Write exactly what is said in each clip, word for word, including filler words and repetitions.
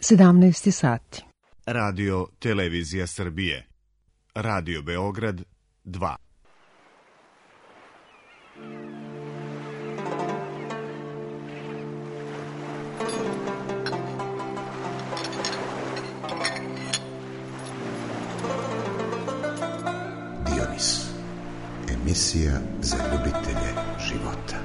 sedamnaest sati. Radio Televizija Srbije. Radio Beograd dva. Dionis. Emisija za ljubitelje života.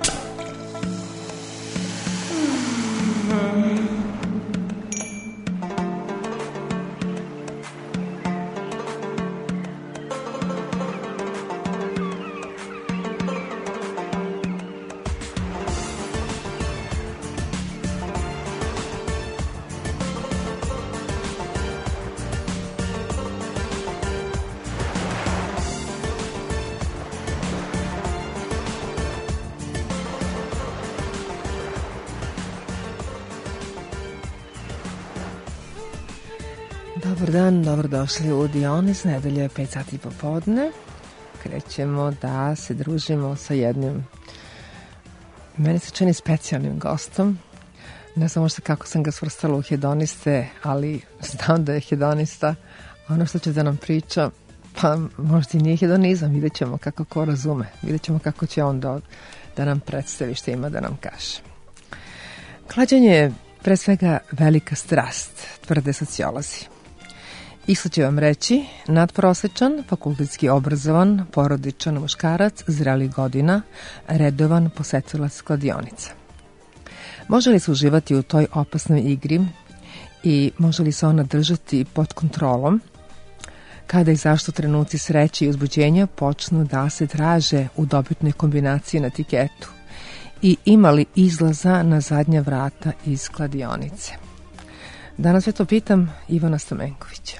Dobar dan, dobrodošli u Dionis, nedelje pet sati popodne. Krećemo da se družimo sa jednim, meni se čini specijalnim gostom. Ne znam možda kako sam ga svrstala u hedoniste, ali znam da je hedonista. Ono što će da nam priča, pa možda i nije hedonizam, vidjet ćemo kako ko razume. Vidjet ćemo kako će on da, da nam predstavi što ima da nam kaže. Klađenje je pre svega velika strast, tvrde sociolozi. Isto će vam reći nadprosečan, fakultetski obrazovan, porodičan muškarac, zrelih godina, redovan posetilac kladionica. Može li se uživati u toj opasnoj igri i može li se ona držati pod kontrolom kada i zašto trenuci sreće i uzbuđenja počnu da se traže u dobitnoj kombinaciji na tiketu i ima li izlaza na zadnja vrata iz kladionice? Danas sve to pitam Ivana Stamenkovića.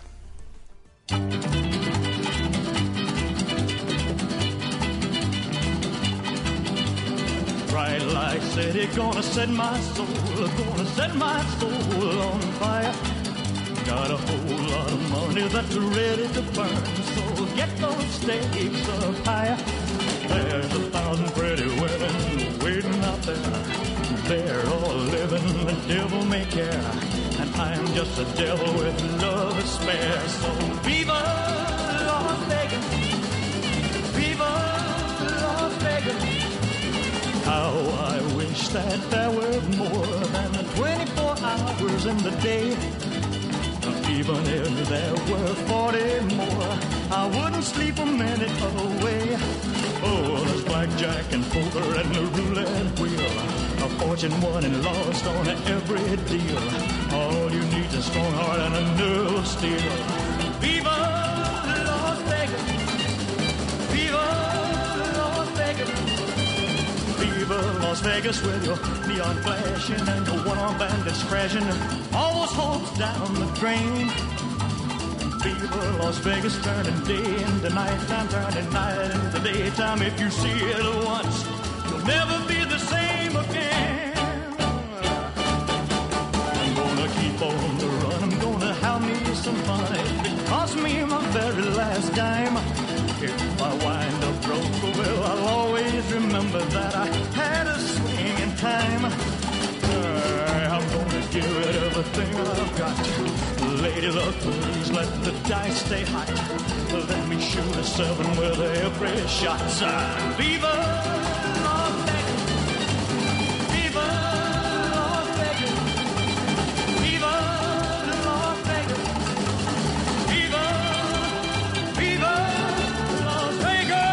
Bright light city, gonna set my soul, gonna set my soul on fire. Got a whole lot of money that's ready to burn, so get those stakes up higher. There's a thousand pretty women waiting out there. They're all living the devil may care, and I'm just a devil with love to spare. So viva Las Vegas, viva Las Vegas. How I wish that there were more than twenty-four hours in the day. Even if there were forty more, I wouldn't sleep a minute away. Oh, there's blackjack and poker and the roulette wheel, a fortune won and lost on every deal. All you need is a strong heart and a nerve of steel. Viva Las Vegas, viva Las Vegas, viva Las Vegas with your neon flashing and your one-armed bandits crashing, all those hopes down the drain. Viva Las Vegas, turning day into nighttime, turning night into daytime. If you see it once, you'll never be the same again. I'm gonna keep on the run, I'm gonna have me some fun. It cost me my very last dime. If I wind up broke, well, I'll always remember that I had a swing in time. Uh, I'm gonna give it everything I've got. Lady luck, please let the dice stay hot. Let me shoot a seven with every shot. Uh, Viva Las Vegas, viva Las Vegas, viva Las Vegas, viva, viva Las Vegas.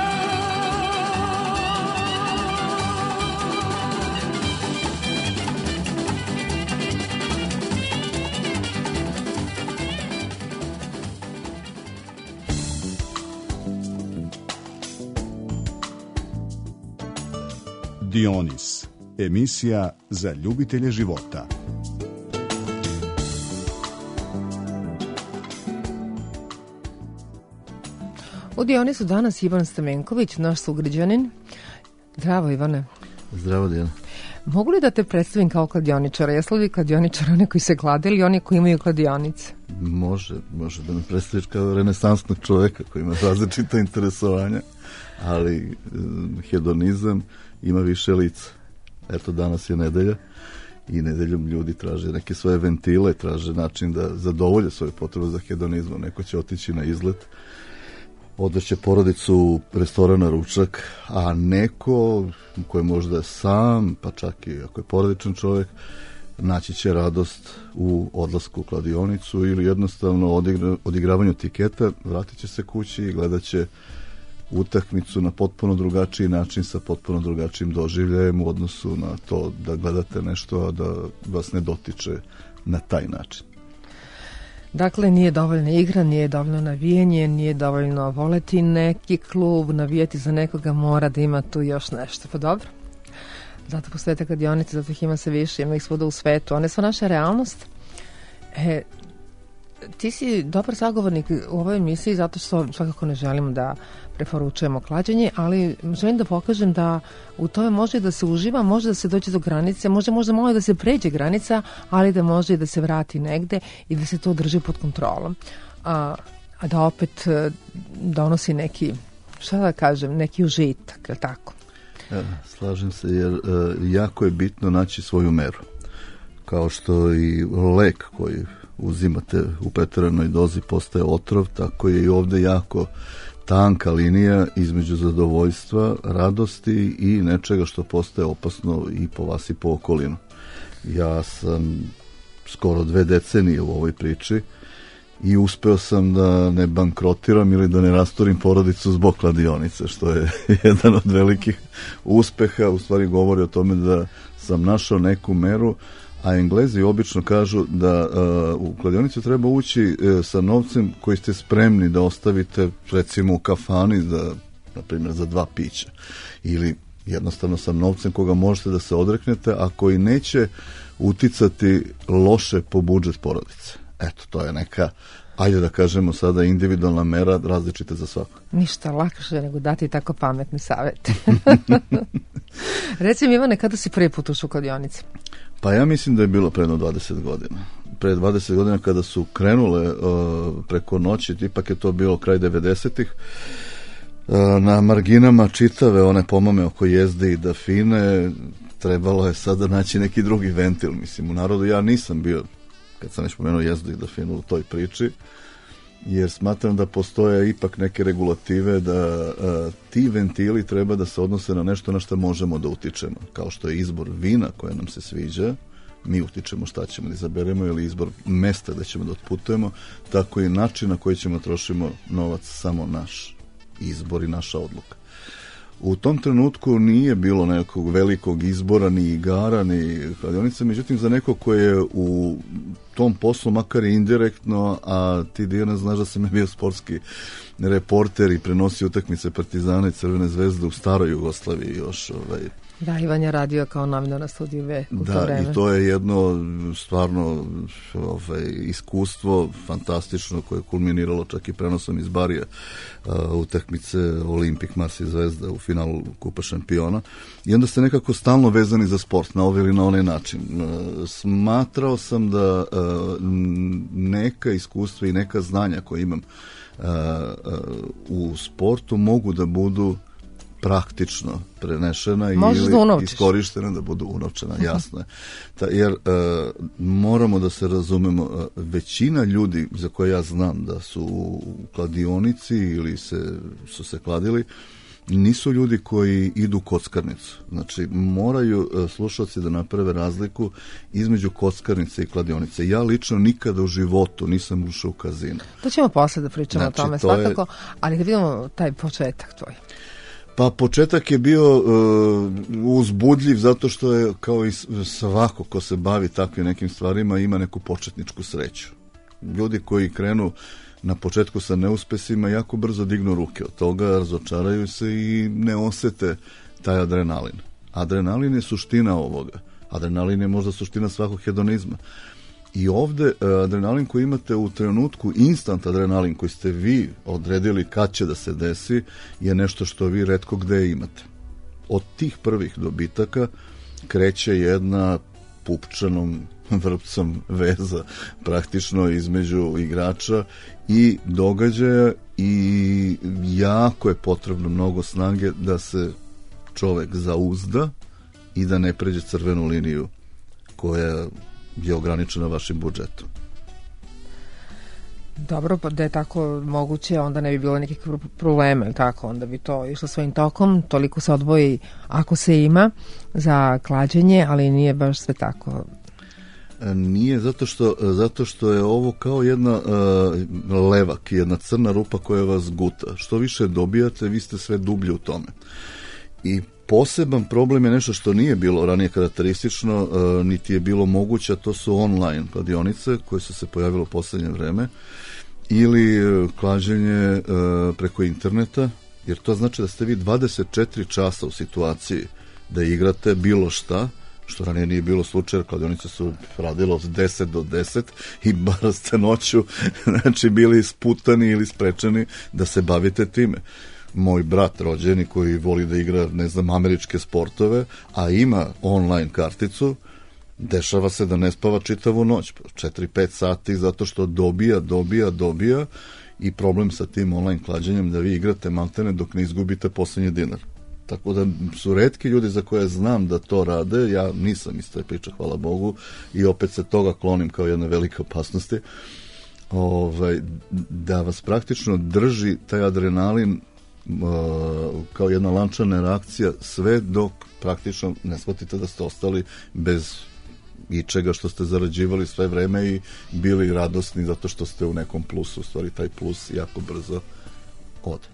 Dionis, emisija za ljubitelje života. U Dionisu danas Ivan Stamenković, naš sugrađanin. Zdravo, Ivane. Zdravo, Dijana. Mogu li da te predstavim kao kladioničara? Jesu li kladioničara oni koji se klade ili oni koji imaju kladionice? Može, može da me predstaviš kao renesansnog čoveka koji ima različita interesovanja, ali hedonizam ima više lica. Eto, danas je nedelja i nedeljom ljudi traže neke svoje ventile, traže način da zadovolje svoje potrebe za hedonizmom. Neko će otići na izlet, odveće porodicu u restoran na ručak, a neko koji možda sam, pa čak i ako je porodičan čovjek, naći će radost u odlasku u kladionicu ili jednostavno odigra, odigravanju tiketa, vratit će se kući i gledat će utakmicu na potpuno drugačiji način, sa potpuno drugačijim doživljajem u odnosu na to da gledate nešto, a da vas ne dotiče na taj način. Dakle, nije dovoljna igra, nije dovoljno navijanje, nije dovoljno voleti neki klub, navijeti za nekoga, mora da ima tu još nešto. Pa dobro. Zato postoje te kladionice, zato ih ima se više, ima ih svuda u svetu. One su naša realnost. E, ti si dobar sagovornik u ovoj emisiji zato što svakako ne želimo da preporučujemo klađenje, ali želim da pokažem da u tome može da se uživa, može da se dođe do granice, može možda malo da se pređe granica, ali da može i da se vrati negde i da se to drži pod kontrolom. A, a da opet donosi neki, šta da kažem, neki užitak, je li tako? Ja, slažem se, jer e, jako je bitno naći svoju meru. Kao što i lek koji uzimate u preteranoj dozi postaje otrov, tako je i ovde jako tanka linija između zadovoljstva, radosti i nečega što postaje opasno i po vas i po okolinu. Ja sam skoro dve decenije u ovoj priči i uspeo sam da ne bankrotiram ili da ne rastorim porodicu zbog kladionice, što je jedan od velikih uspeha, u stvari govori o tome da sam našao neku meru, a Englezi obično kažu da uh, u kladionicu treba ući uh, sa novcem koji ste spremni da ostavite recimo u kafani za, na primjer, za dva pića, ili jednostavno sa novcem koga možete da se odreknete, a koji neće uticati loše po budžet porodice. Eto, to je neka, ajde da kažemo sada, individualna mera, različita za svakog. Ništa lakše nego dati tako pametne savete. Reci mi, Ivane, kada si prvi put ušao u kladionici? Pa ja mislim da je bilo predno dvadeset godina. Pre dvadeset godina kada su krenule uh, preko noći, ipak je to bilo kraj devedesetih, uh, na marginama čitave one pomame oko jezde i dafine, trebalo je sada naći neki drugi ventil. Mislim, u narodu ja nisam bio, kad sam već pomenuo jezdu i dafinu, u toj priči, jer smatram da postoje ipak neke regulative da a, ti ventili treba da se odnose na nešto na što možemo da utičemo, kao što je izbor vina koje nam se sviđa, mi utičemo šta ćemo da izaberemo, ili izbor mesta da ćemo da otputujemo, tako i način na koji ćemo trošimo novac, samo naš izbor i naša odluka. U tom trenutku nije bilo nekog velikog izbora, ni igara, ni kladionica, međutim za neko ko je u tom poslu, makar i indirektno, a ti, Dijana, znaš da sam je bio sportski reporter i prenosio utakmice Partizana i Crvene zvezde u staroj Jugoslaviji još, ovaj, da, Ivan je radio kao novinar na Studiju V u to vreme. Da, i to je jedno stvarno ovaj, iskustvo fantastično koje je kulminiralo čak i prenosom iz Barija uh, utakmice Olimpik Marseille Zvezda u finalu Kupa šampiona. I onda ste nekako stalno vezani za sport na ovaj ili na onaj način. Uh, smatrao sam da uh, neka iskustva i neka znanja koje imam uh, uh, u sportu mogu da budu praktično prenešena Možeš ili da iskorištena da budu unovčena, jasno je. Ta, jer uh, moramo da se razumemo, uh, većina ljudi za koje ja znam da su u kladionici ili se, su se kladili, nisu ljudi koji idu u kockarnicu. Znači, moraju uh, slušalci da naprave razliku između kockarnice i kladionice. Ja lično nikada u životu nisam ušao u kazino. To ćemo posle da pričamo znači, o tome, to svakako, je... ali da vidimo taj početak tvoj. Pa početak je bio uh, uzbudljiv zato što je, kao i svako ko se bavi takvim nekim stvarima, ima neku početničku sreću. Ljudi koji krenu na početku sa neuspesima jako brzo dignu ruke od toga, razočaraju se i ne osete taj adrenalin. Adrenalin je suština ovoga. Adrenalin je možda suština svakog hedonizma. I ovde adrenalin koji imate u trenutku, instant adrenalin koji ste vi odredili kad će da se desi, je nešto što vi retko gde imate. Od tih prvih dobitaka kreće jedna pupčanom vrpcom veza praktično između igrača i događaja, i jako je potrebno mnogo snage da se čovek zauzda i da ne pređe crvenu liniju koja je ograničena vašim budžetom. Dobro, pa da je tako moguće, onda ne bi bilo nekih problema, tako, onda bi to išlo svojim tokom, toliko se odvoji ako se ima za klađenje, ali nije baš sve tako. Nije, zato što, zato što je ovo kao jedna uh, levak, jedna crna rupa koja vas guta. Što više dobijate, vi ste sve dublje u tome. I poseban problem je nešto što nije bilo ranije karakteristično, uh, niti je bilo moguće, to su online kladionice koje su se pojavile u poslednje vreme, ili uh, klađenje uh, preko interneta, jer to znači da ste vi dvadeset četiri časa u situaciji da igrate bilo šta, što ranije nije bilo slučaj, kladionice su radile od deset do deset i bar ste noću znači bili isputani ili sprečeni da se bavite time. Moj brat rođeni koji voli da igra, ne znam, američke sportove, a ima online karticu, dešava se da ne spava čitavu noć, četiri pet sati, zato što dobija, dobija, dobija i problem sa tim online klađenjem da vi igrate maltene dok ne izgubite poslednji dinar. Tako da su retki ljudi za koje znam da to rade, ja nisam iz te priče, hvala Bogu, i opet se toga klonim kao jedne velike opasnosti, ovaj, da vas praktično drži taj adrenalin uh, kao jedna lančana reakcija sve dok praktično ne shvatite da ste ostali bez ičega što ste zarađivali sve vreme i bili radosni zato što ste u nekom plusu, u stvari taj plus jako brzo ode.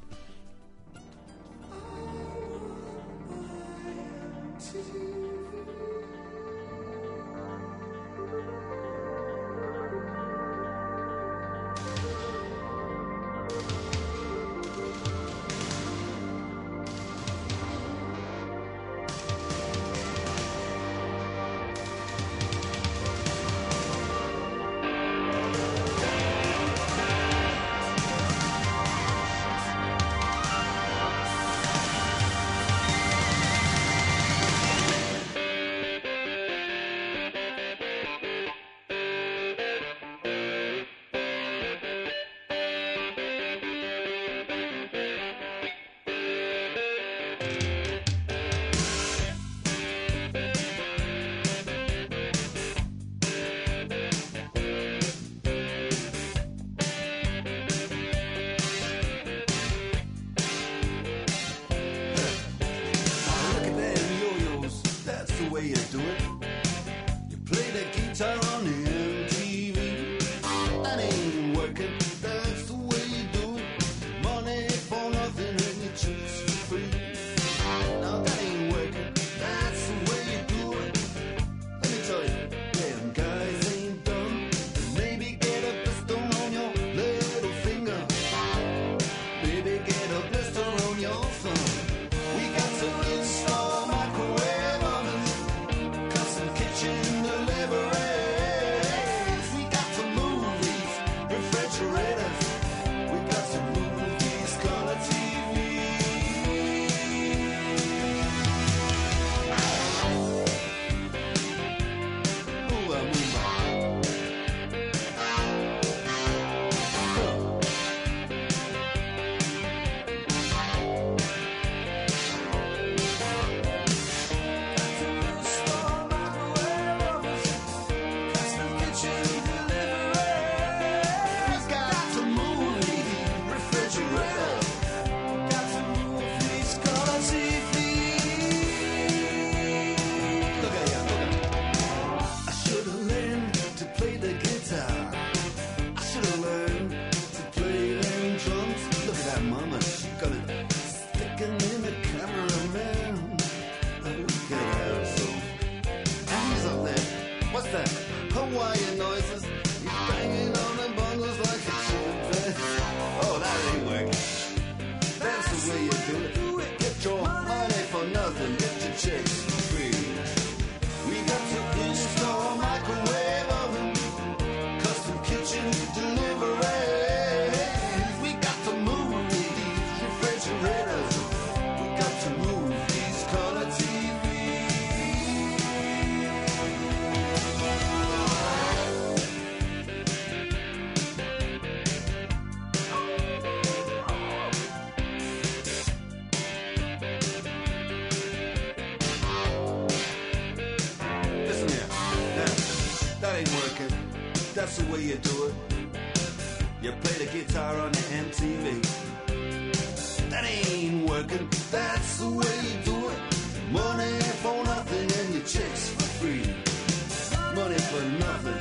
you do it. You play the guitar on the M T V. That ain't working, that's the way you do it. Money for nothing and your chicks for free. Money for nothing.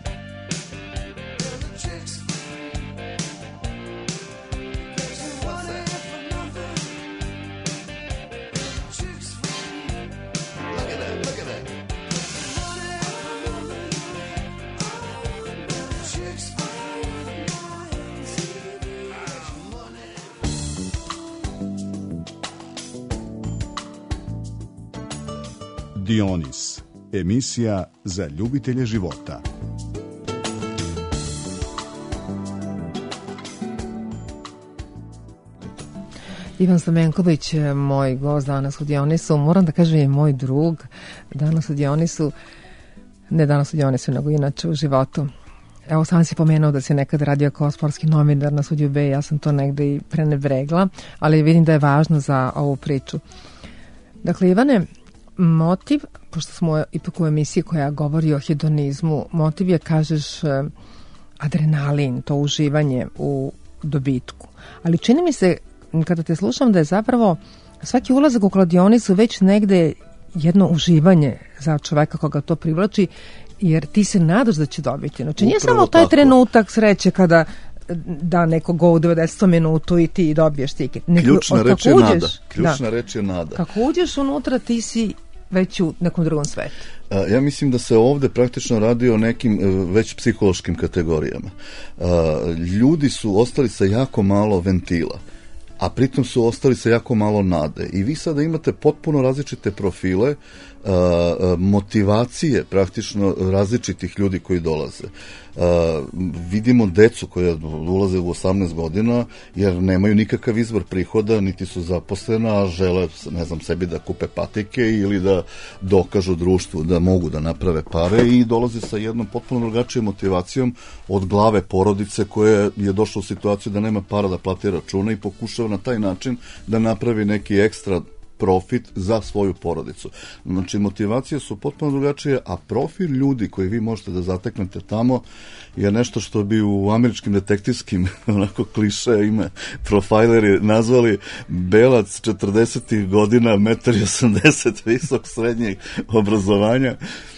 Dionis, emisija za ljubitelje života. Ivan Stamenković, moj gost danas u Dionisu, moram da kažem je moj drug danas u Dionisu, ne danas u Dionisu, nego inače u životu. Evo, sam si pomenuo da si nekad radio kao sportski novinar na Studiju B, ja sam to negde i prenebregla, ali vidim da je važno za ovu priču. Dakle, Ivane, motiv, pošto smo ipak u emisiji koja govori o hedonizmu, motiv je, kažeš, adrenalin, to uživanje u dobitku. Ali čini mi se, kada te slušam, da je zapravo svaki ulazak u kladionicu već negde jedno uživanje za čoveka koga to privlači, jer ti se nadaš da će dobiti. Znači, nije samo taj tako. Trenutak sreće kada da neko go u devedesetom minutu i ti dobiješ tiket. Ključna reč je nada. Ključna reč je nada. Kako uđeš unutra, ti si već u nekom drugom svetu. Ja mislim da se ovde praktično radi o nekim već psihološkim kategorijama. Ljudi su ostali sa jako malo ventila, a pritom su ostali sa jako malo nade. I vi sada imate potpuno različite profile, motivacije praktično različitih ljudi koji dolaze. Vidimo decu koja ulaze u osamnaest godina jer nemaju nikakav izvor prihoda, niti su zaposlena, a žele, ne znam, sebi da kupe patike ili da dokažu društvu da mogu da naprave pare i dolaze sa jednom potpuno drugačijom motivacijom od glave porodice koja je došla u situaciju da nema para da plati račune i pokušava na taj način da napravi neki ekstra profit za svoju porodicu. Znači, motivacije su potpuno drugačije, a profil ljudi koji vi možete da zateknete tamo je nešto što bi u američkim detektivskim onako kliše ime profajleri nazvali belac četrdesetih godina, jedan osamdeset metara visok, srednjeg obrazovanja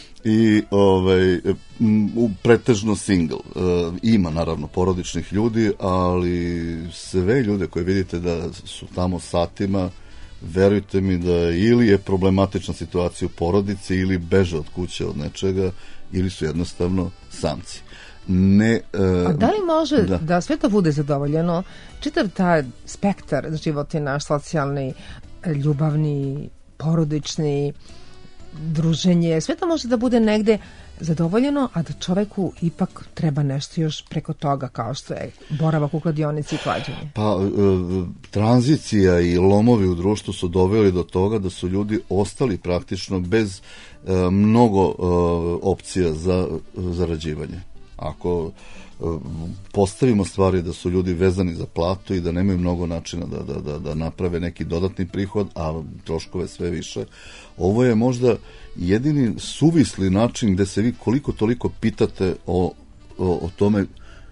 i ovaj, u pretežno single. E, ima naravno porodičnih ljudi, ali sve ljude koje vidite da su tamo satima, verujte mi da ili je problematična situacija u porodici, ili beže od kuće od nečega, ili su jednostavno samci. Ne, e, A da li može da. da sve to bude zadovoljeno? Čitav taj spektar života naš, socijalni, ljubavni, porodični, druženje, sve to može da bude negde zadovoljeno, a da čoveku ipak treba nešto još preko toga, kao što je boravak u kladionici i klađenje. Pa, e, tranzicija i lomovi u društvu su doveli do toga da su ljudi ostali praktično bez e, mnogo e, opcija za zarađivanje. Ako e, postavimo stvari da su ljudi vezani za platu i da nemaju mnogo načina da, da, da, da naprave neki dodatni prihod, a troškove sve više, ovo je možda jedini suvisli način gde se vi koliko toliko pitate o, o, o tome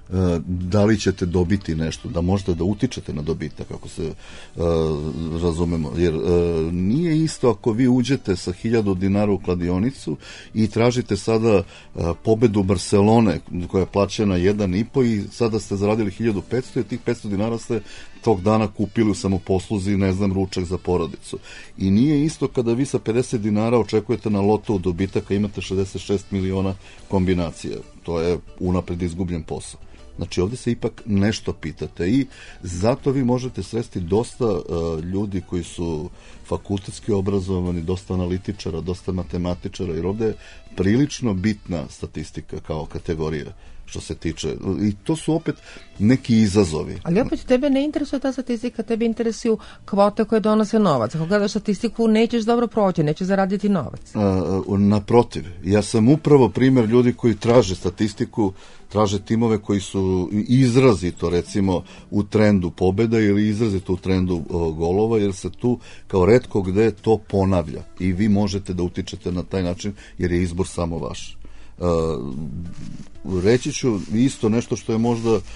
da li ćete dobiti nešto, da možete da utičete na dobitak, kako se uh, razumemo, jer uh, nije isto ako vi uđete sa hiljadu dinara u kladionicu i tražite sada uh, pobedu Barcelone koja je plaćena jedan i po i sada ste zaradili hiljadu petsto i tih petsto dinara ste tog dana kupili u samoposluzi, ne znam, ručak za porodicu. I nije isto kada vi sa pedeset dinara očekujete na loto u dobitaka, imate šezdeset šest miliona kombinacija. To je unapred izgubljen posao. Znači, ovdje se ipak nešto pitate i zato vi možete sresti dosta uh, ljudi koji su fakultetski obrazovani, dosta analitičara, dosta matematičara, jer ovdje je prilično bitna statistika kao kategorija što se tiče, i to su opet neki izazovi. Ali opet tebe ne interesuje ta statistika, tebe interesuju kvote koje donose novac. Ako gledaš statistiku, nećeš dobro proći, nećeš zaraditi novac. A, naprotiv, ja sam upravo primjer ljudi koji traže statistiku, traže timove koji su izrazito, recimo, u trendu pobjeda ili izrazito u trendu o, golova, jer se tu kao retko gde to ponavlja i vi možete da utičete na taj način jer je izbor samo vaš. Reći ću isto nešto što je možda uh,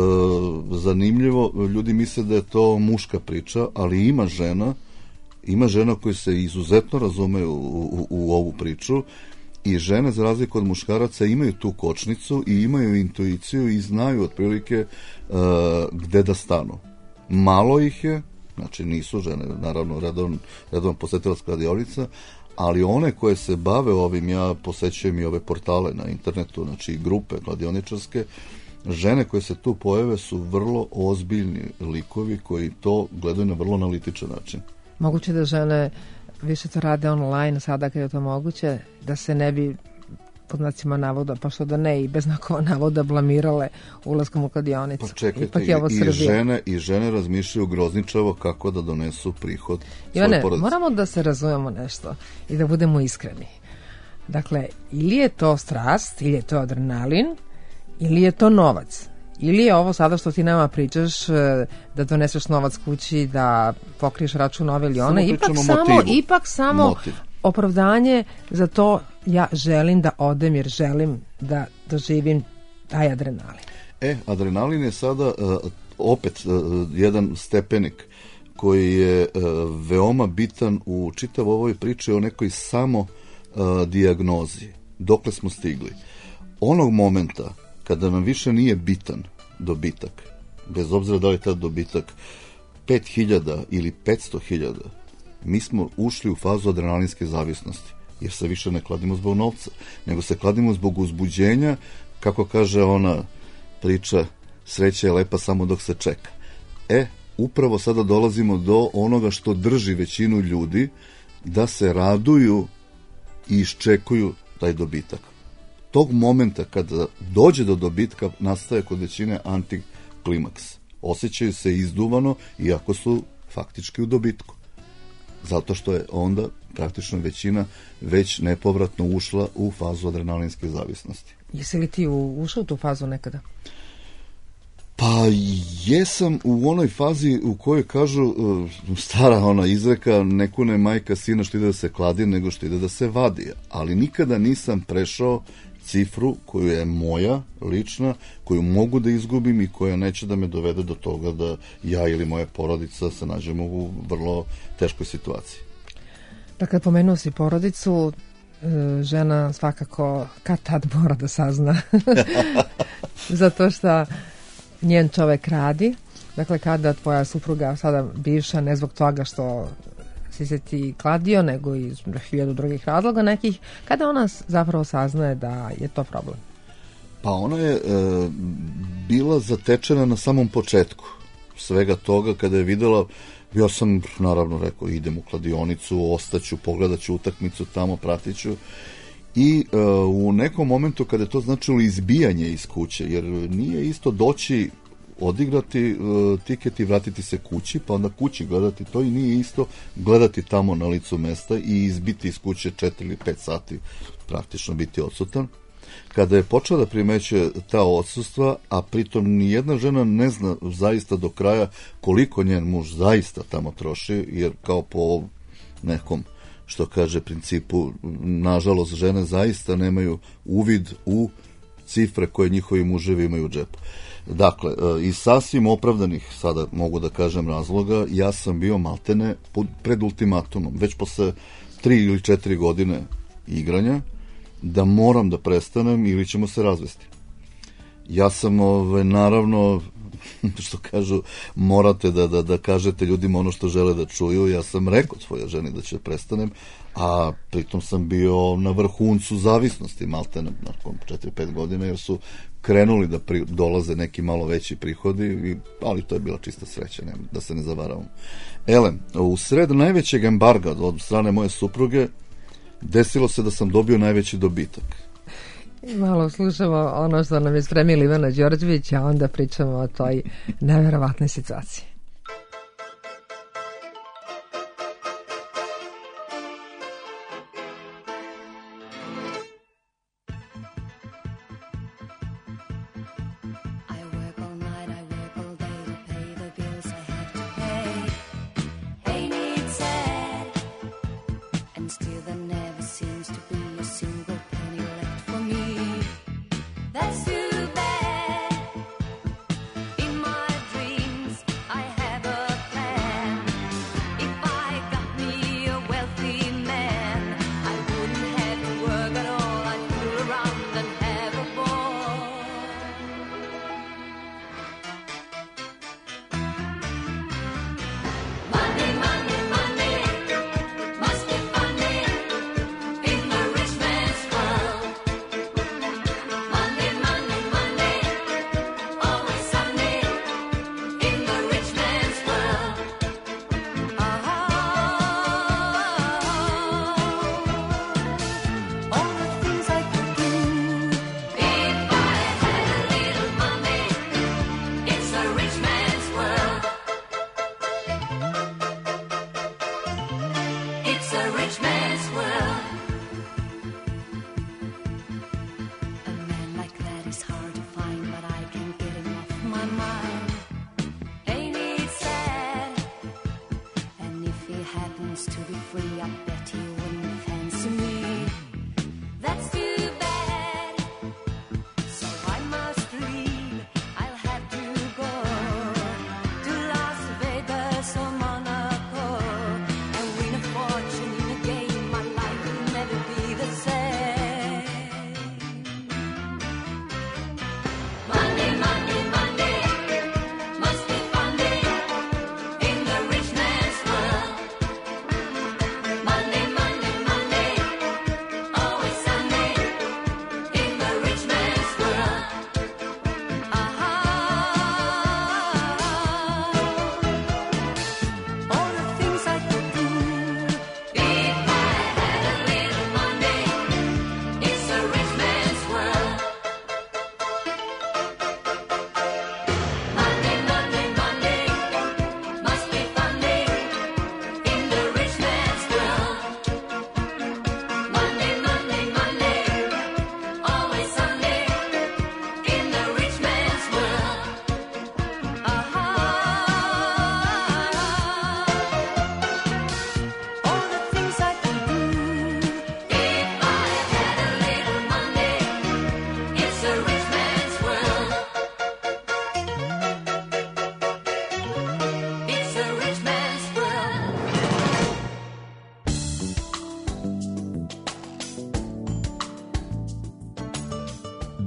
zanimljivo. Ljudi misle da je to muška priča, ali ima žena, ima žena koji se izuzetno razumeju u, u, u ovu priču i žene, za razliku od muškaraca, imaju tu kočnicu i imaju intuiciju i znaju otprilike uh, gde da stanu. Malo ih je, znači nisu žene, naravno redovan, redovan posetilac kladionica, ali one koje se bave ovim, ja posećujem i ove portale na internetu, znači grupe kladioničarske, žene koje se tu pojave su vrlo ozbiljni likovi koji to gledaju na vrlo analitičan način. Moguće da žene više to rade online sada kad je to moguće, da se ne bi pod znacima navoda, pa što da ne, i bez znakova navoda blamirale ulaskom u kladionicu. Pa čekajte, Ipak je ovo i, žene, i žene razmišljaju grozničavo kako da donesu prihod Ivane, svoje porodice. Moramo da se razumemo nešto i da budemo iskreni. Dakle, ili je to strast, ili je to adrenalin, ili je to novac. Ili je ovo sada što ti nama pričaš, da doneseš novac kući, da pokriješ račun ove ili one, ipak samo, ipak samo Motiv. opravdanje za to, ja želim da odem jer želim da doživim taj adrenalin. E, adrenalin je sada uh, opet uh, jedan stepenik koji je uh, veoma bitan u čitav ovoj priči o nekoj samo uh, dijagnozi. Dokle smo stigli? Onog momenta kada nam više nije bitan dobitak, bez obzira da li je taj dobitak pet hiljada ili petsto hiljada, mi smo ušli u fazu adrenalinske zavisnosti, jer se više ne kladimo zbog novca, nego se kladimo zbog uzbuđenja, kako kaže ona priča, sreća je lepa samo dok se čeka. E, upravo sada dolazimo do onoga što drži većinu ljudi da se raduju i iščekuju taj dobitak. Tog momenta kada dođe do dobitka nastaje kod većine antiklimaks. Osjećaju se izduvano iako su faktički u dobitku. Zato što je onda praktično većina već nepovratno ušla u fazu adrenalinske zavisnosti. Jesi li ti ušao u tu fazu nekada? Pa jesam u onoj fazi u kojoj kažu stara ona izreka, ne kune majka sina što ide da se kladi nego što ide da se vadi. Ali nikada nisam prešao cifru koju je moja, lična, koju mogu da izgubim i koja neće da me dovede do toga da ja ili moja porodica se nađemo u vrlo teškoj situaciji. Dakle, pomenuo si porodicu, žena svakako kad tad mora da sazna zato što njen čovek radi. Dakle, kada tvoja supruga, sada bivša, ne zbog toga što si se ti kladio, nego iz hiljadu drugih razloga nekih, kada ona zapravo saznaje da je to problem? Pa ona je e, bila zatečena na samom početku svega toga, kada je videla, ja sam naravno rekao, idem u kladionicu, ostaću, pogledat ću utakmicu tamo, pratit ću. I e, u nekom momentu kada je to značilo izbijanje iz kuće, jer nije isto doći odigrati uh, tiket i vratiti se kući, pa onda kući gledati to, i nije isto gledati tamo na licu mesta i izbiti iz kuće četiri ili pet sati, praktično biti odsutan. Kada je počela da primećuje ta odsustva, a pritom nijedna žena ne zna zaista do kraja koliko njen muž zaista tamo troši, jer kao po nekom, što kaže, principu, nažalost, žene zaista nemaju uvid u cifre koje njihovi muževi imaju u džepu. Dakle, iz sasvim opravdanih, sada mogu da kažem, razloga, ja sam bio maltene pred ultimatumom, već posle tri ili četiri godine igranja, da moram da prestanem ili ćemo se razvesti. Ja sam, ove, naravno, što kažu, morate da, da, da kažete ljudima ono što žele da čuju. Ja sam rekao svojoj ženi da će prestanem, a pritom sam bio na vrhuncu zavisnosti, maltene, nakon četiri pet godina, jer su krenuli da pri, dolaze neki malo veći prihodi, i, ali to je bila čista sreća, ne, da se ne zavaravamo. Ele, u sred najvećeg embarga od strane moje supruge desilo se da sam dobio najveći dobitak. Malo slušamo ono što nam je spremila Ivana Đorđević, a onda pričamo o toj neverovatnoj situaciji. Still there never seems to be a single penny left for me.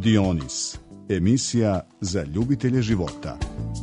Dionis, emisija za ljubitelje života.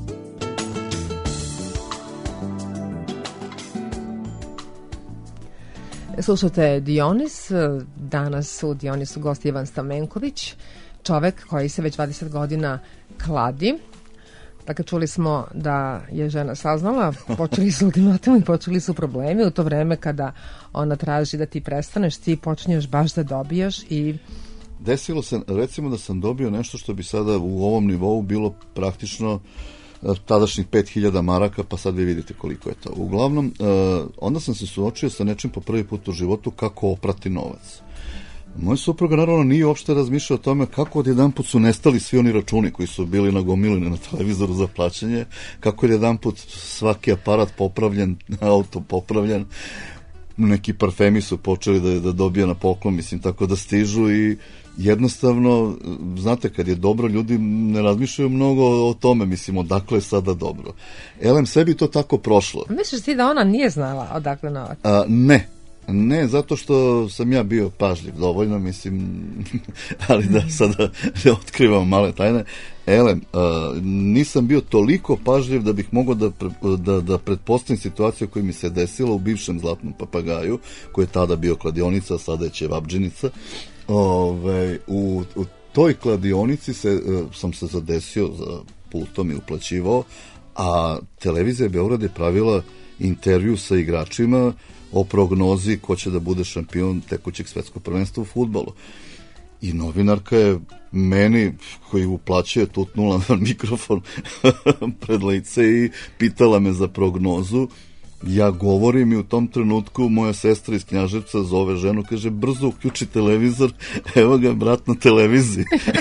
Slušate Dionis, danas u Dionisu gost Ivan Stamenković, čovek koji se već dvadeset godina kladi. Dakle, čuli smo da je žena saznala, počeli su ultimatumi, počeli su problemi u to vreme kada ona traži da ti prestaneš, ti počinješ baš da dobijaš i... Desilo se, recimo da sam dobio nešto što bi sada u ovom nivou bilo praktično tadašnjih pet hiljada maraka, pa sad vi vidite koliko je to. Uglavnom, onda sam se suočio sa nečim po prvi put u životu kako oprati novac. Moj supruga naravno nije uopšte razmišljao o tome kako odjedanput su nestali svi oni računi koji su bili nagomileni na televizoru za plaćanje, kako je odjedanput svaki aparat popravljen, auto popravljen, neki parfemi su počeli da, da dobija na poklon, mislim, tako da stižu i jednostavno, znate, kad je dobro, ljudi ne razmišljaju mnogo o tome, mislim, odakle je sada dobro. Elem, sve bi to tako prošlo. Misliš ti da ona nije znala odakle novac? A, ne. Ne, zato što sam ja bio pažljiv dovoljno, mislim, ali da sada ne otkrivam male tajne. Elem, uh, nisam bio toliko pažljiv da bih mogao da, da, da pretpostavim situaciju koja mi se desila u bivšem Zlatnom papagaju, koji je tada bio kladionica, a sada je ćevabdžinica. Ove, u, u toj kladionici se, uh, sam se zadesio za pultom i uplaćivao, a televizija Beograd je pravila intervju sa igračima o prognozi ko će da bude šampion tekućeg svetskog prvenstva u fudbalu. I novinarka je meni, koji uplaćuje, tutnula na mikrofon pred lice i pitala me za prognozu. Ja govorim i u tom trenutku moja sestra iz Knjaževca zove ženu, kaže, brzo uključi televizor, evo ga brat na televiziji.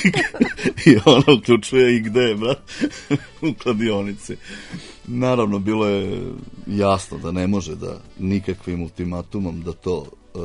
I ona uključuje i gde je brat? U kladionici. Naravno, bilo je jasno da ne može da nikakvim ultimatumom da to uh,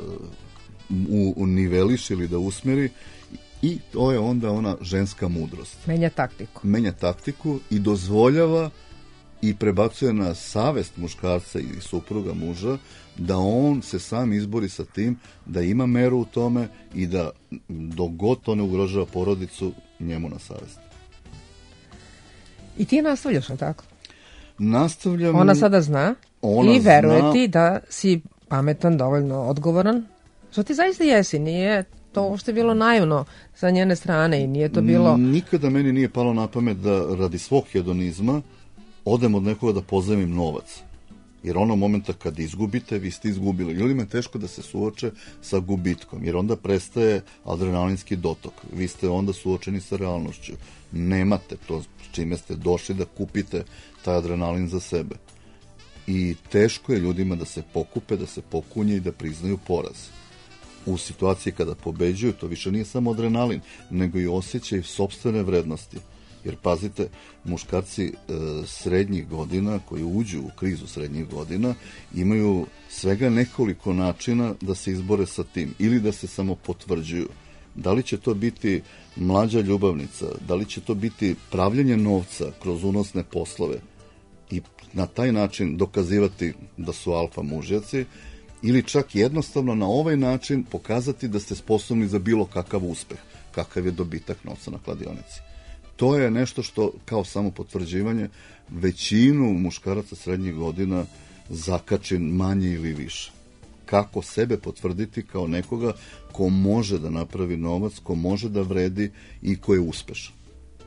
univeliš ili da usmeri, i to je onda ona ženska mudrost. Menja taktiku. Menja taktiku i dozvoljava i prebacuje na savest muškarca i supruga muža da on se sam izbori sa tim, da ima meru u tome i da dok god to ne ugrožava porodicu, njemu na savest. I ti je nastavljaš, na tako? Nastavljam. Ona sada zna ona i veruje zna... ti da si pametan, dovoljno odgovoran. Što ti zaista jesi, nije to uopšte bilo naivno sa njene strane i nije to bilo... Nikada meni nije palo na pamet da radi svog hedonizma odem od nekoga da pozajmim novac. Jer ono momenta kad izgubite, vi ste izgubili. Ljudima je teško da se suoče sa gubitkom, jer onda prestaje adrenalinski dotok. Vi ste onda suočeni sa realnošću. Nemate to s čime ste došli da kupite taj adrenalin za sebe. I teško je ljudima da se pokupe, da se pokunje i da priznaju poraz. U situaciji kada pobeđuju, to više nije samo adrenalin, nego i osjećaj sopstvene vrednosti. Jer pazite, muškarci e, srednjih godina koji uđu u krizu srednjih godina imaju svega nekoliko načina da se izbore sa tim ili da se samo potvrđuju. Da li će to biti mlađa ljubavnica, da li će to biti pravljenje novca kroz unosne poslove i na taj način dokazivati da su alfa mužjaci, ili čak jednostavno na ovaj način pokazati da ste sposobni za bilo kakav uspeh, kakav je dobitak novca na kladionici. To je nešto što, kao samo potvrđivanje, većinu muškaraca srednjih godina zakači manje ili više. Kako sebe potvrditi kao nekoga ko može da napravi novac, ko može da vredi i ko je uspešan.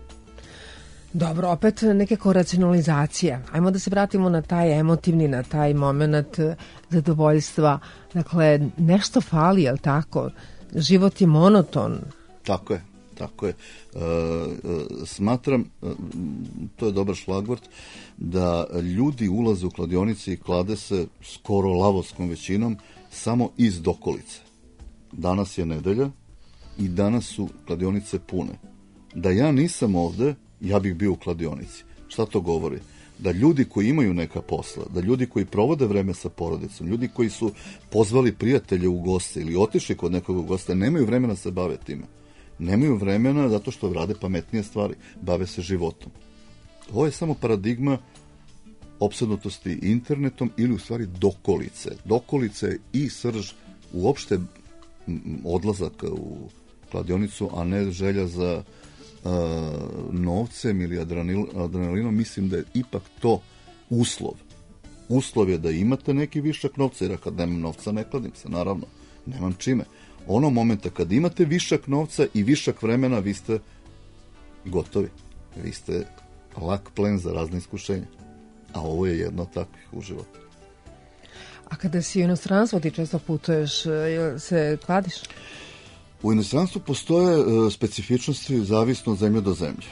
Dobro, opet nekako racionalizacija. Ajmo da se vratimo na taj emotivni, na taj moment zadovoljstva. Dakle, nešto fali, je li tako? Život je monoton. Tako je. Tako je. E, e, smatram, e, to je dobar šlagvort, da ljudi ulaze u kladionice i klade se skoro lavovskom većinom samo iz dokolice. Danas je nedelja i danas su kladionice pune. Da ja nisam ovde, ja bih bio u kladionici. Šta to govori? Da ljudi koji imaju neka posla, da ljudi koji provode vreme sa porodicom, ljudi koji su pozvali prijatelje u goste ili otišli kod nekog u goste, nemaju vremena da se bave time. Nemaju vremena zato što rade pametnije stvari, bave se životom. Ovo je samo paradigma opsednutosti internetom ili u stvari dokolice. Dokolice i srž uopšte odlazaka u kladionicu, a ne želja za uh, novcem ili adrenalin, adrenalinom. Mislim da je ipak to uslov. Uslov je da imate neki višak novca, jer kad nemam novca ne kladim se, naravno, nemam čime. Ono momenta kad imate višak novca i višak vremena, vi ste gotovi. Vi ste lak plen za razne iskušenja. A ovo je jedno od takvih u životu. A kada si u inostranstvu, ti često putuješ, se kladiš? U inostranstvu postoje uh, specifičnosti zavisno od zemlje do zemlje.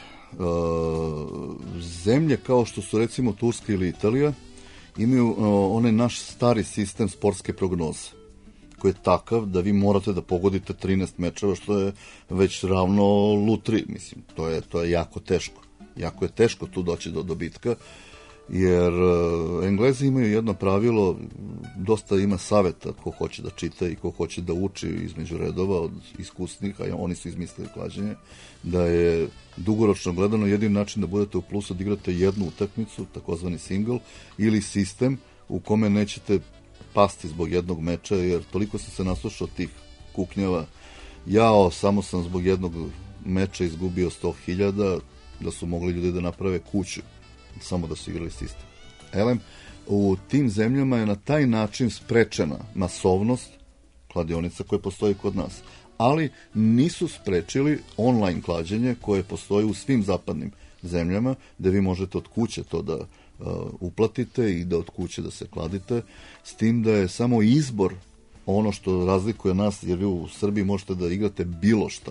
Uh, zemlje kao što su recimo Turska ili Italija imaju uh, onaj naš stari sistem sportske prognoze, koji je takav da vi morate da pogodite trinaest mečeva, što je već ravno lutri, mislim, to je, to je jako teško. Jako je teško tu doći do dobitka, jer uh, Englezi imaju jedno pravilo, dosta ima saveta ko hoće da čita i ko hoće da uči između redova od iskusnih, a oni su izmislili klađenje, da je dugoročno gledano jedin način da budete u plusu da igrate jednu utakmicu, takozvani single, ili sistem u kome nećete pasti zbog jednog meča, jer toliko sam se naslušao tih kuknjava, jao, samo sam zbog jednog meča izgubio sto hiljada, da su mogli ljudi da naprave kuću samo da su igrali sistem. Elem, u tim zemljama je na taj način sprečena masovnost kladionica koje postoji kod nas. Ali nisu sprečili online klađenje koje postoji u svim zapadnim zemljama, gde vi možete od kuće to da uh, uplatite i da od kuće da se kladite, s tim da je samo izbor ono što razlikuje nas, jer vi u Srbiji možete da igrate bilo šta.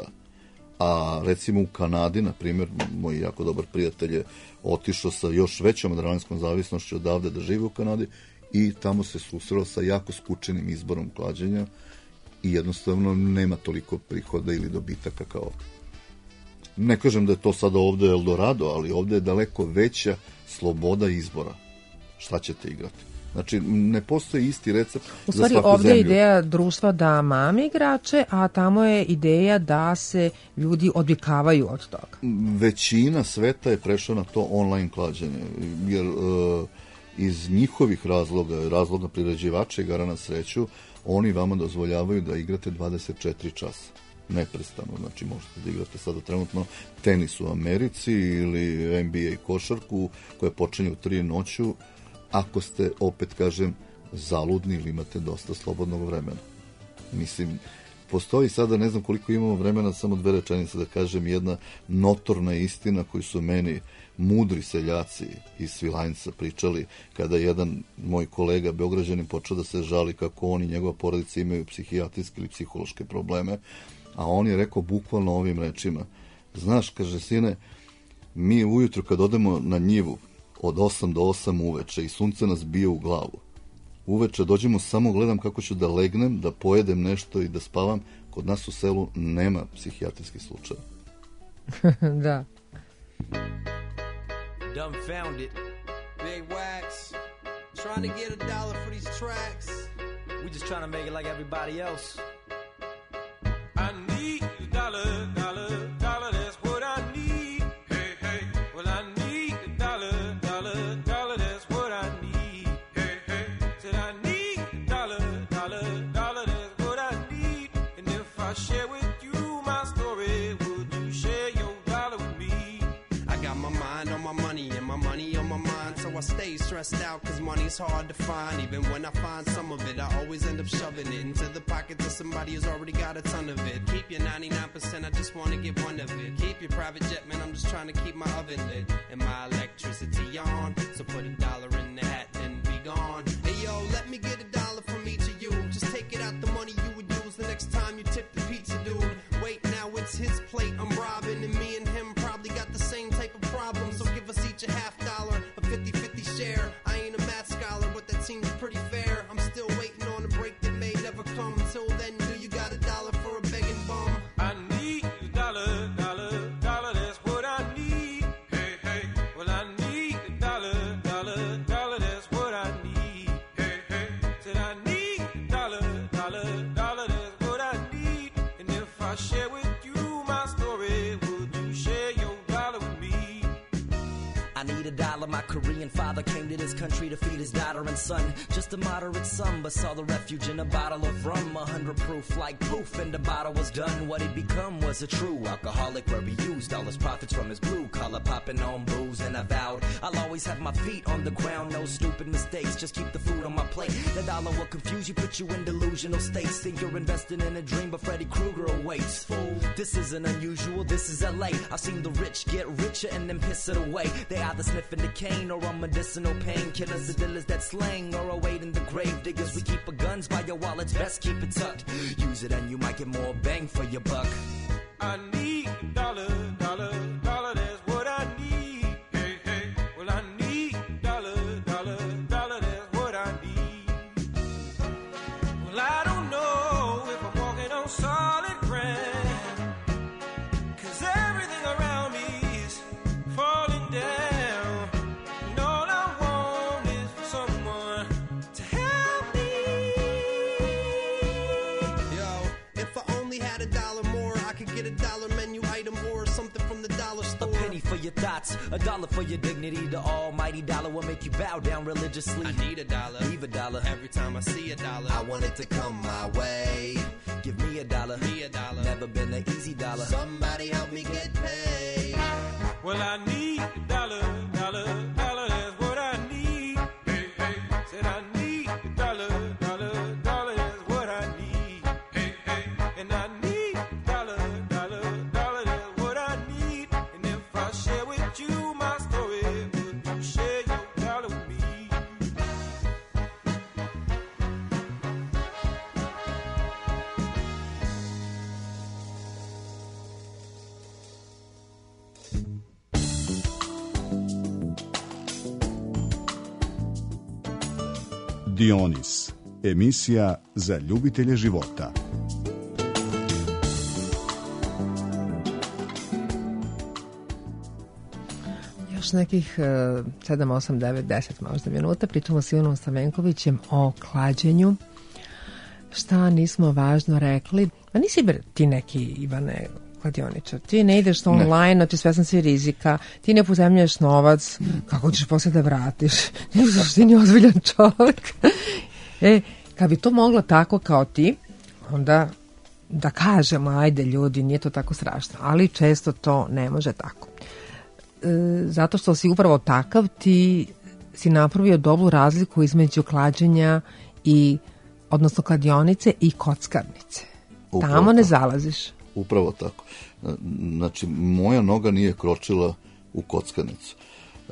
A recimo u Kanadi, na primjer, moj jako dobar prijatelj je otišao sa još većom adrenalinskom zavisnošću odavde da živi u Kanadi i tamo se susreo sa jako skučenim izborom klađenja i jednostavno nema toliko prihoda ili dobitaka kao ovdje. Ne kažem da je to sada ovdje Eldorado, ali ovdje je daleko veća sloboda izbora šta ćete igrati. Znači, ne postoji isti recept u za svaku zemlju. U stvari, ovdje je ideja društva da mame igrače, a tamo je ideja da se ljudi odvikavaju od toga. Većina sveta je prešla na to online klađenje, jer uh, iz njihovih razloga, razloga priređivača igara na sreću, oni vama dozvoljavaju da igrate dvadeset četiri časa. Neprestano, znači možete da igrate sada trenutno tenis u Americi ili N B A košarku koja počinje u tri noću, ako ste, opet kažem, zaludni ili imate dosta slobodnog vremena. Mislim, postoji sada, ne znam koliko imamo vremena, samo dve rečenice da kažem, jedna notorna istina koju su meni mudri seljaci iz Svilajnca pričali kada jedan moj kolega Beograđanin počeo da se žali kako on i njegova porodica imaju psihijatrijske ili psihološke probleme, a on je rekao bukvalno ovim rečima: znaš, kaže, sine, mi ujutru kad odemo na njivu od osam do osam uveče i sunce nas bije u glavu, uveče dođemo, samo gledam kako ću da legnem, da pojedem nešto i da spavam. Kod nas u selu nema psihijatrijskih slučaja. Da. Dumbfounded. Big Wax. Trying to get a dollar for these tracks. We just trying to make it like everybody else. I need a dollar, dollar, dollar, that's what I need. Hey, hey, well I need a dollar, dollar, dollar, that's what I need. Hey, hey, said I need a dollar, dollar, dollar, that's what I need. And if I share with you my story, would you share your dollar with me? I got my mind on my money and my money on my mind, so I stay stressed out cause money's hard to find. Even when I find some of it, I always end up shoving it into the pockets of somebody who's already got a ton of it. Keep your ninety-nine percent, I just want to get one of it. Keep your private jet, man, I'm just trying to keep my oven lit and my electricity on. So put a dollar in the hat and be gone. Hey yo, let me get a dollar from each of you. Just take it out the money you would use the next time you tip the pizza dude. Wait, now it's his plate I'm robbing, and me and him probably got the same type of problem. So give us each a half dollar, a fifty-fifty share. I ain't a math scholar, but that seems pretty fair. I'm still waiting on a break that may never come. Until then, do you got a dollar for a begging bum? I need a dollar, dollar, dollar, that's what I need. Hey, hey, well I need a dollar, dollar, dollar, that's what I need. Hey, hey, said I need a dollar, dollar, dollar, that's what I need. And if I share with you my story, would you share your dollar with me? I need a dollar dollar. My Korean father came to this country to feed his daughter and son. Just a moderate sum, but saw the refuge in a bottle of rum. A hundred proof like poof, and the bottle was done. What he'd become was a true alcoholic where he used all his profits from his blue collar popping on booze. And I vowed I'll always have my feet on the ground. No stupid mistakes, just keep the food on my plate. The dollar will confuse you, put you in delusional states. Think you're investing in a dream, but Freddy Krueger awaits. Fool, this isn't unusual, this is L A. I've seen the rich get richer and then piss it away. They either sniffing the cane or on medicinal painkillers. The dealers that slang or awaiting the grave diggers. We keep our guns by your wallets, best keep it tucked. Use it and you might get more bang for your buck. I need a dollar, dollar, dollar, that's what I need. Hey, hey, well I need a dollar, dollar, dollar, that's what I need. Well I don't know if I'm walking on solid ground, 'cause everything around me is falling down. And all I want is for someone to help me. Yo, if I only had a dollar more, I could get a dollar menu item or something from the dollar store. A penny for your thoughts, a dollar for your dignity. The almighty dollar will make you bow down religiously. I need a dollar, leave a dollar every time I see a dollar. I want it to come my way. Give me a dollar, me a dollar. Never been an easy dollar. Somebody help me get paid. Well, I need a dollar, dollar, dollar, that's what I need. Hey, hey, said I need a dollar, dollar, dollar, that's what I need. Hey, hey, and I need a dollar, dollar, dollar, that's what I need. And if I share with you my story, would you share your dollar with me? Dionis, emisija za ljubitelje života. Još nekih sedam, osam, devet, deset možda minuta pričamo s Ivanom Stamenkovićem o klađenju. Šta nismo važno rekli? A nisi bre ti neki, Ivane, kladioničar. Ti ne ideš online, ne. Ti svestan si rizika, ti ne pozemljaš novac, kako ćeš posle da vratiš? Niš ti ni ozbiljan čovjek. E, kad bi to moglo tako kao ti, onda da kažemo, ajde ljudi, nije to tako strašno, ali često to ne može tako. E, zato što si upravo takav, ti si napravio dobru razliku između klađenja i, odnosno kladionice i kockarnice. Upravo Tamo ne tako. zalaziš. Upravo tako. Znači, moja noga nije kročila u kockarnicu. E,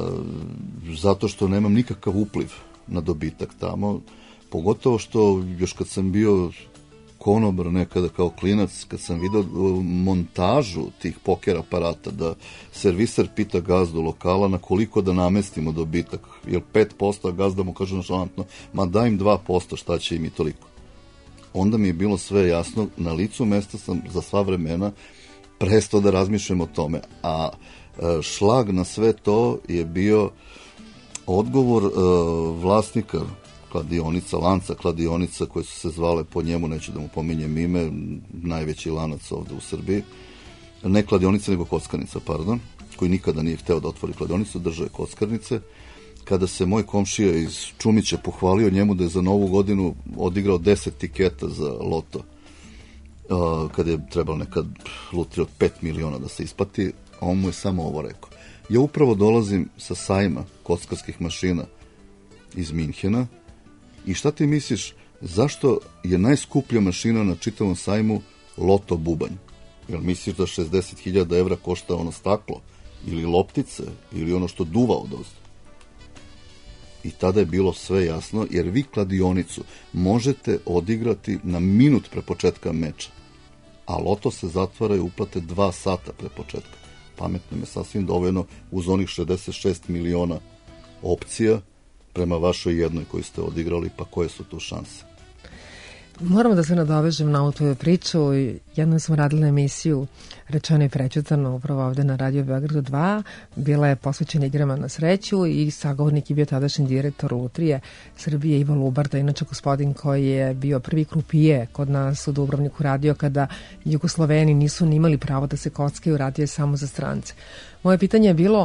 zato što nemam nikakav upliv na dobitak tamo. Pogotovo što još kad sam bio konobar nekada kao klinac, kad sam vidio montažu tih poker aparata, da serviser pita gazdu lokala na koliko da namestimo dobitak, jer pet posto, a gazda mu kaže našalantno, ma daj im dva posto, šta će im i toliko. Onda mi je bilo sve jasno, na licu mesta sam za sva vremena prestao da razmišljam o tome, a šlag na sve to je bio odgovor uh, vlasnika kladionica, lanca kladionica koje su se zvale po njemu, neću da mu pominjem ime, najveći lanac ovde u Srbiji, ne kladionica nego kockarnica, pardon, koji nikada nije hteo da otvori kladionicu, držao je kockarnice. Kada se moj komšija iz Čumića pohvalio njemu da je za novu godinu odigrao deset tiketa za loto, uh, kada je trebalo nekad lutrija od pet miliona da se isplati, a on mu je samo ovo rekao. Ja upravo dolazim sa sajma kockarskih mašina iz Minhena i šta ti misliš, zašto je najskuplja mašina na čitavom sajmu loto bubanj? Jel misliš da šezdeset hiljada evra košta ono staklo ili loptice ili ono što duva odozdo? I tada je bilo sve jasno, jer vi kladionicu možete odigrati na minut pre početka meča, a loto se zatvara i uplate dva sata pre početka. Pametno je sasvim dovoljno uz onih šezdeset šest miliona opcija prema vašoj jednoj koju ste odigrali, pa koje su tu šanse? Moramo da se nadovežem na ovu tvoju priču. Jednom smo radili emisiju Rečeno i prećutano upravo ovde na Radio Beogradu dva. Bila je posvećena igrama na sreću i sagovornik je bio tadašnji direktor Lutrije Srbije Ivo Lubarda, inače gospodin koji je bio prvi krupije kod nas u Dubrovniku radio kada Jugosloveni nisu ni imali pravo da se kockaju, radio je samo za strance. Moje pitanje je bilo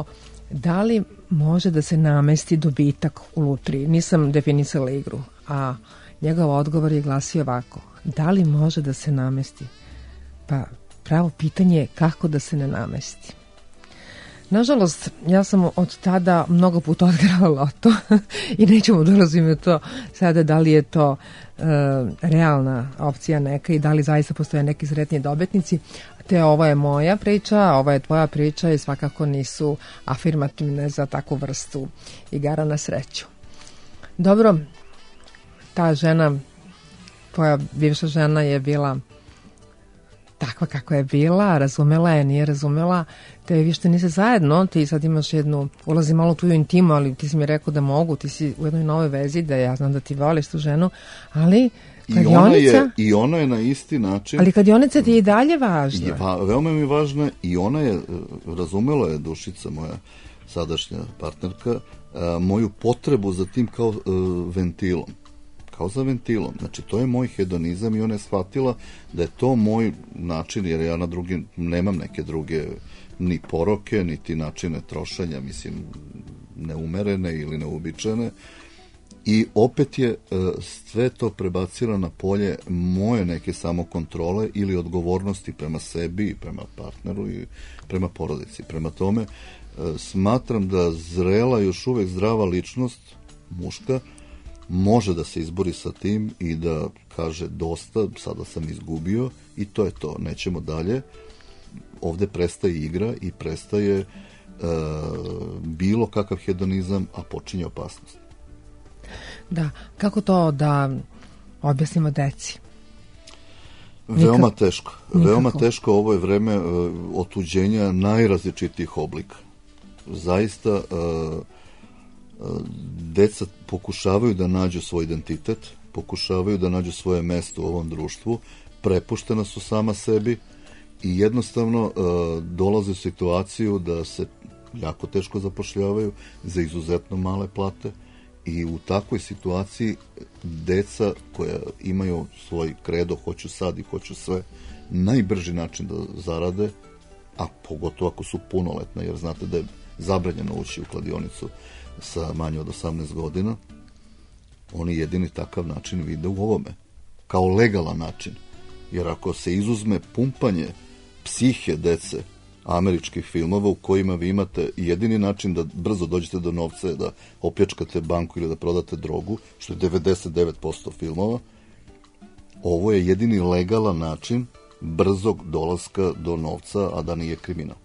da li može da se namesti dobitak u lutriji? Nisam definisala igru, a njegov odgovor je glasio ovako: da li može da se namesti? Pa pravo pitanje je kako da se ne namesti. Nažalost, ja sam od tada mnogo puta odgrala loto i nećemo dolaziti u to sada da li je to e, realna opcija neka i da li zaista postoje neki sretni dobitnici. Te ovo je moja priča, ovo je tvoja priča i svakako nisu afirmativne za takvu vrstu igara na sreću. Dobro, ta žena, tvoja bivša žena je bila takva kako je bila, razumela je, nije razumela, te vi što niste zajedno, ti sad imaš jednu, ulazi malo u tvoju intimu, ali ti si mi rekao da mogu, ti si u jednoj novoj vezi, da ja znam da ti voliš tu ženu, ali I ona, je, I ona je na isti način... Ali kladionica ti je i dalje važna. Je, va, veoma mi je važna i ona je, razumela je Dušica, moja sadašnja partnerka, a, moju potrebu za tim kao a, ventilom. Kao za ventilom. Znači, to je moj hedonizam i ona je shvatila da je to moj način, jer ja na drugi nemam neke druge ni poroke, niti načine trošenja, mislim, neumerene ili neuobičajene. I opet je sve to prebacila na polje moje neke samokontrole ili odgovornosti prema sebi i prema partneru i prema porodici. Prema tome, smatram da zrela, još uvek zdrava ličnost, muška, može da se izbori sa tim i da kaže dosta, sada sam izgubio i to je to, nećemo dalje. Ovde prestaje igra i prestaje e, bilo kakav hedonizam, a počinje opasnost. Da, kako to da objasnimo deci? Veoma Nikak... teško. Nikako. Veoma teško, ovo je vreme uh, otuđenja najrazličitijih oblika. Zaista uh, uh, deca pokušavaju da nađu svoj identitet, pokušavaju da nađu svoje mesto u ovom društvu, prepuštena su sama sebi i jednostavno uh, dolaze u situaciju da se jako teško zapošljavaju za izuzetno male plate. I u takvoj situaciji deca koja imaju svoj kredo, hoću sad i hoću sve, najbrži način da zarade, a pogotovo ako su punoletna, jer znate da je zabranjeno ući u kladionicu sa manje od osamnaest godina, oni jedini takav način vide u ovome, kao legalan način. Jer ako se izuzme pumpanje psihe dece američkih filmova u kojima vi imate jedini način da brzo dođete do novca je da opljačkate banku ili da prodate drogu, što je devedeset devet posto filmova, ovo je jedini legalan način brzog dolaska do novca, a da nije kriminal.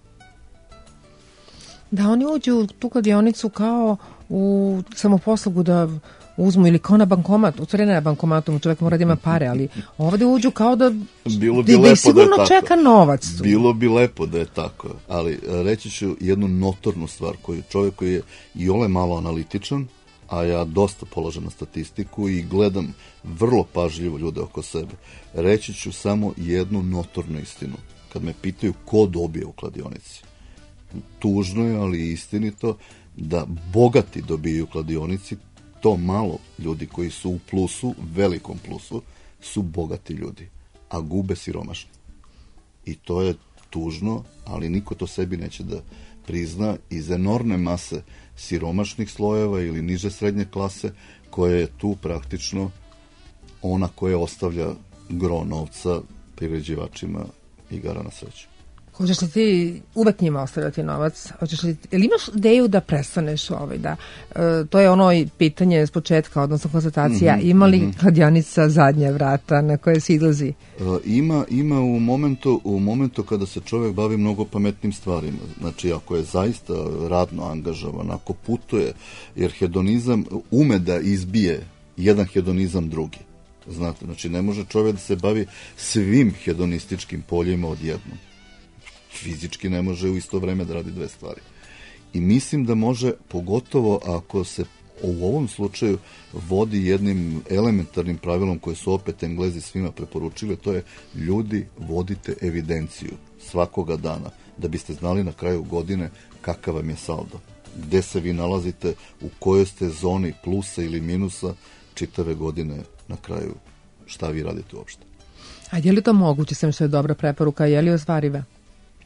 Da oni uđu u tu kladionicu kao u samoposlugu da uzmu ili kao na bankomat, u stvari ne na bankomatu, čovjek mora da ima pare, ali ovdje uđu kao da, Bilo bi da, da sigurno da je čeka novac. Tu. Bilo bi lepo da je tako, ali reći ću jednu notornu stvar koju čovjek koji je i ole malo analitičan, a ja dosta polažem na statistiku i gledam vrlo pažljivo ljude oko sebe. Reći ću samo jednu notornu istinu. Kad me pitaju ko dobije u kladionici, tužno je, ali istinito, da bogati dobiju u kladionici. To malo ljudi koji su u plusu, velikom plusu, su bogati ljudi, a gube siromašni. I to je tužno, ali niko to sebi neće da prizna iz enormne mase siromašnih slojeva ili niže srednje klase, koja je tu praktično ona koja ostavlja gro novca priređivačima igara na sreću. Hoćeš li ti uvek njima ostavljati novac? Hoćeš li, ili imaš ideju da prestaneš ovaj, da, e, to je ono pitanje s početka, odnosno konstatacija, mm-hmm, ima li mm-hmm. kladionica zadnja vrata na koje se izlazi? E, ima, ima u momentu, u momentu kada se čovjek bavi mnogo pametnim stvarima. Znači, ako je zaista radno angažovan, ako putuje, jer hedonizam ume da izbije jedan hedonizam drugi. Znate, znači ne može čovjek da se bavi svim hedonističkim poljima odjednom. Fizički ne može u isto vreme da radi dve stvari. I mislim da može, pogotovo ako se u ovom slučaju vodi jednim elementarnim pravilom koje su opet Englezi svima preporučili, to je ljudi vodite evidenciju svakoga dana, da biste znali na kraju godine kakav vam je saldo. Gde se vi nalazite, u kojoj ste zoni plusa ili minusa čitave godine na kraju, šta vi radite uopšte. A je li to moguće, sam što je dobra preporuka, je li ostvariva?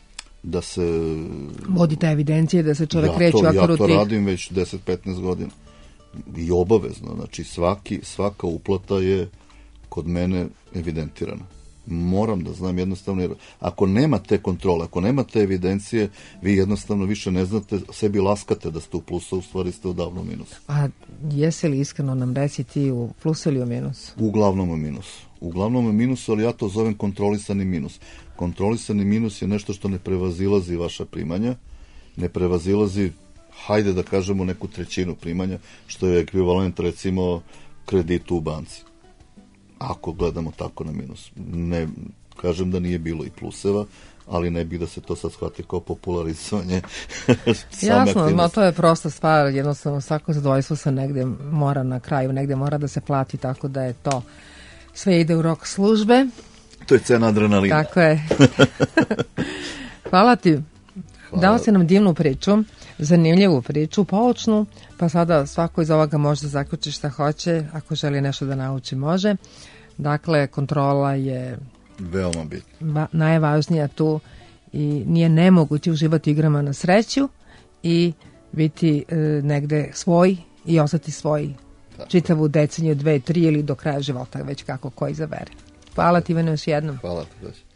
da se... Vodi ta evidencija da se čovjek kreće u Ja to tih... radim već deset petnaest godina. I obavezno, znači svaki, svaka uplata je kod mene evidentirana. Moram da znam jednostavno, jer ako nema te kontrole, ako nema te evidencije, vi jednostavno više ne znate, sebi laskate da ste u plusu, u stvari ste odavno u minusu. A jesi li iskreno nam reci ti u plusu ili u minusu? Uglavnom u minusu. Uglavnom u minusu, ali ja to zovem kontrolisani minus. Kontrolisani minus je nešto što ne prevazilazi vaša primanja, ne prevazilazi, hajde da kažemo, neku trećinu primanja, što je ekvivalent recimo kreditu u banci. Ako gledamo tako na minus. Ne kažem da nije bilo i pluseva, ali ne bih da se to sad shvati kao popularizovanje. Jasno, no, to je prosta stvar, jednostavno svako zadovoljstvo se negde mora na kraju, negde mora da se plati, tako da je to sve ide u rok službe. To je cena adrenalina. Tako je. Hvala ti. Hvala. Dao si nam divnu priču, zanimljivu priču, poučnu, pa sada svako iz ovoga može da zaključi šta hoće, ako želi nešto da nauči može. Dakle, kontrola je veoma bitna. Najvažnija tu i nije nemoguće uživati u igrama na sreću i biti e, negde svoj i ostati svoj. Tako. Čitavu deceniju, dve, tri ili do kraja života, već kako ko izabere. Hvala ti, Ivane, još jednom. Hvala ti, Daši.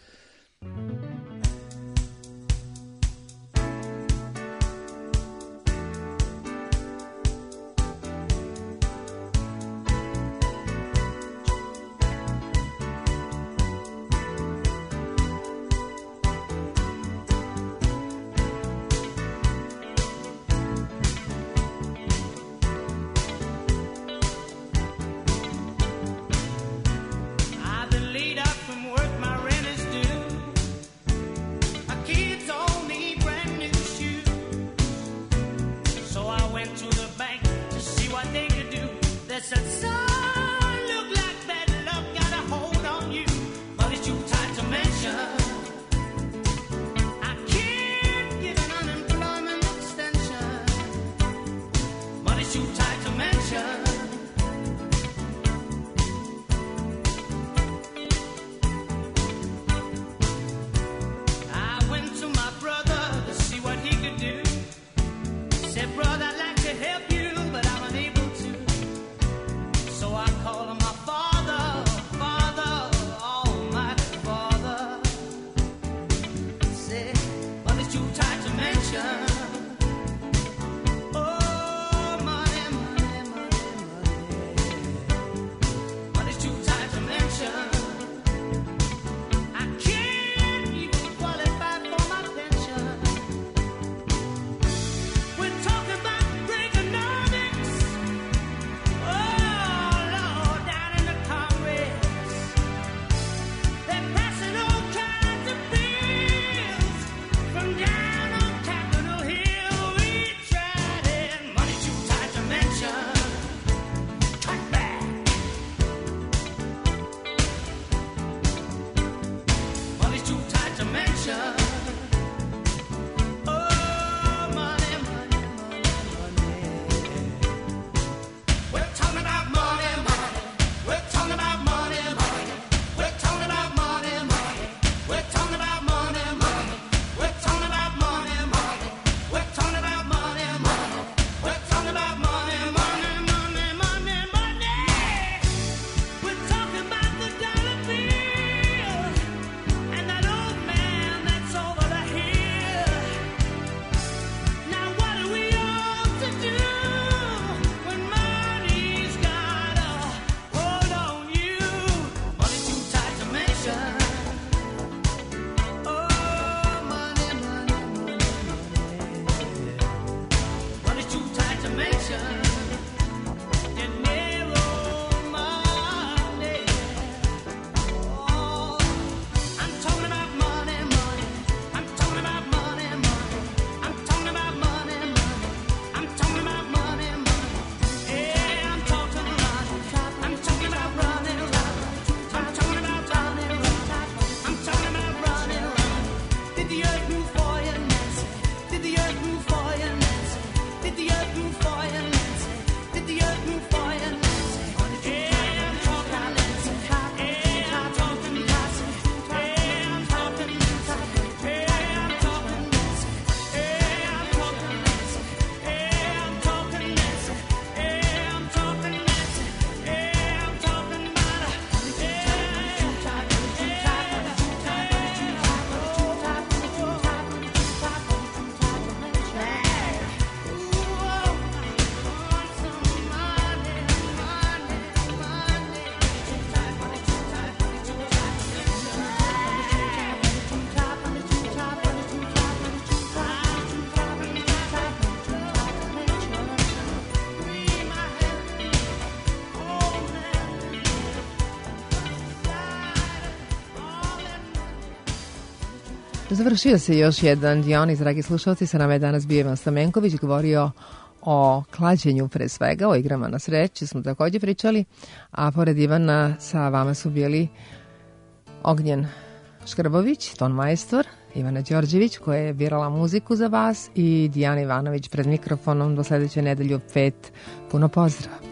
Završio se još jedan dionik, dragi slušalci, sa nama je danas bio Ivan Stamenković, govorio o klađenju pre svega, o igrama na sreći smo također pričali, a pored Ivana sa vama su bili Ognjen Škrbović, ton majstor, Ivana Đorđević koja je birala muziku za vas i Dijana Ivanović pred mikrofonom. Do sledeće nedelje u pet. Puno pozdrava.